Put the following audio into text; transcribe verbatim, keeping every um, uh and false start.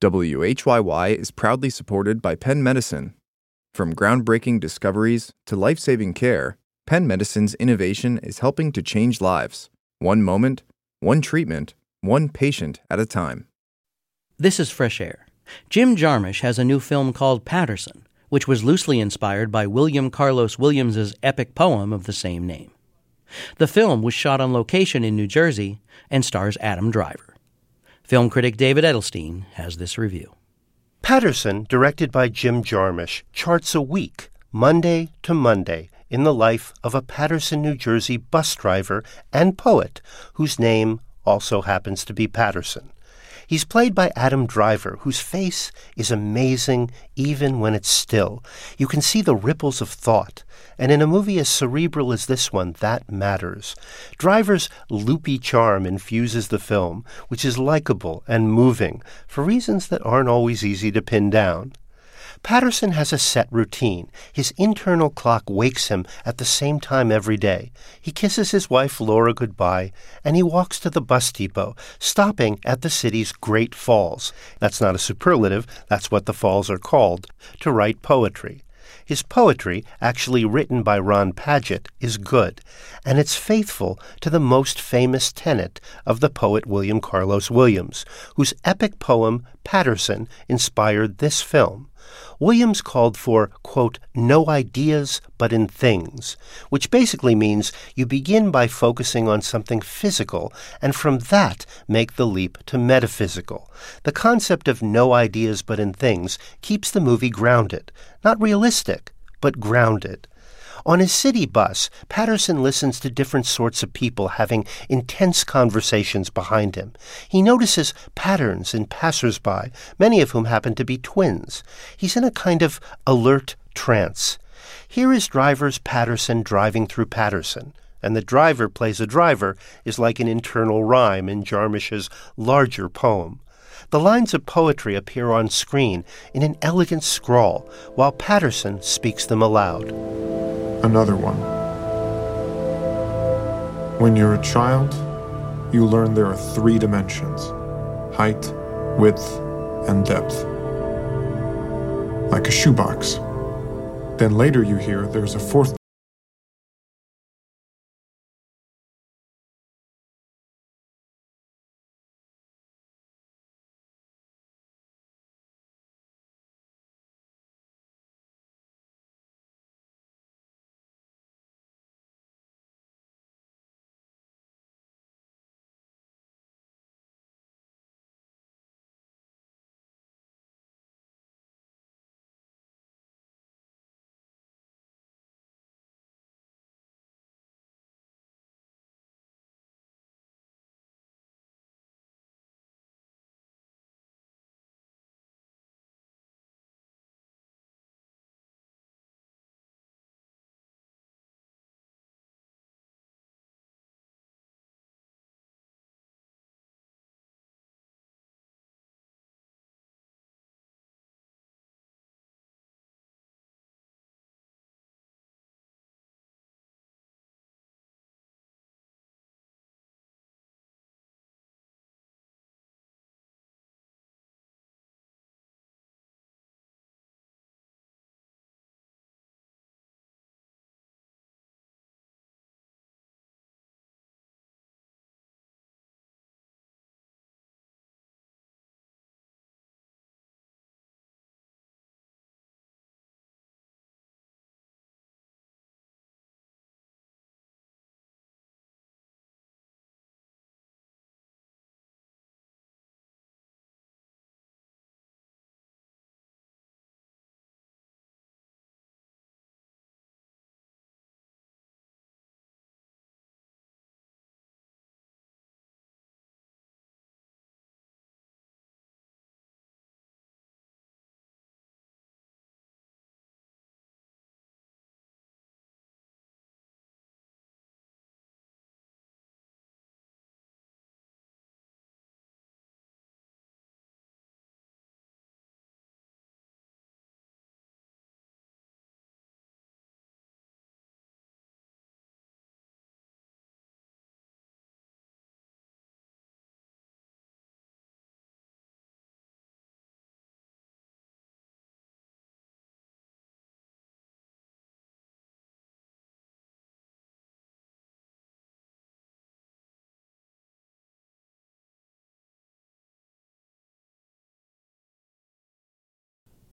W H Y Y is proudly supported by Penn Medicine. From groundbreaking discoveries to life-saving care, Penn Medicine's innovation is helping to change lives, one moment, one treatment, one patient at a time. This is Fresh Air. Jim Jarmusch has a new film called Paterson, which was loosely inspired by William Carlos Williams's epic poem of the same name. The film was shot on location in New Jersey and stars Adam Driver. Film critic David Edelstein has this review. Paterson, directed by Jim Jarmusch, charts a week, Monday to Monday, in the life of a Paterson, New Jersey bus driver and poet whose name also happens to be Paterson. He's played by Adam Driver, whose face is amazing even when it's still. You can see the ripples of thought, and in a movie as cerebral as this one, that matters. Driver's loopy charm infuses the film, which is likable and moving, for reasons that aren't always easy to pin down. Paterson has a set routine. His internal clock wakes him at the same time every day. He kisses his wife Laura goodbye, and he walks to the bus depot, stopping at the city's Great Falls. That's not a superlative, that's what the falls are called, to write poetry. His poetry, actually written by Ron Padgett, is good, and it's faithful to the most famous tenet of the poet William Carlos Williams, whose epic poem, Paterson, inspired this film. Williams called for, quote, no ideas but in things, which basically means you begin by focusing on something physical and from that make the leap to metaphysical. The concept of no ideas but in things keeps the movie grounded, not realistic, but grounded. On his city bus, Paterson listens to different sorts of people having intense conversations behind him. He notices patterns in passersby, many of whom happen to be twins. He's in a kind of alert trance. Here is Driver's Paterson driving through Paterson, and the driver plays a driver is like an internal rhyme in Jarmusch's larger poem. The lines of poetry appear on screen in an elegant scrawl, while Paterson speaks them aloud. Another one. When you're a child, you learn there are three dimensions: height, width, and depth. Like a shoebox. Then later you hear there's a fourth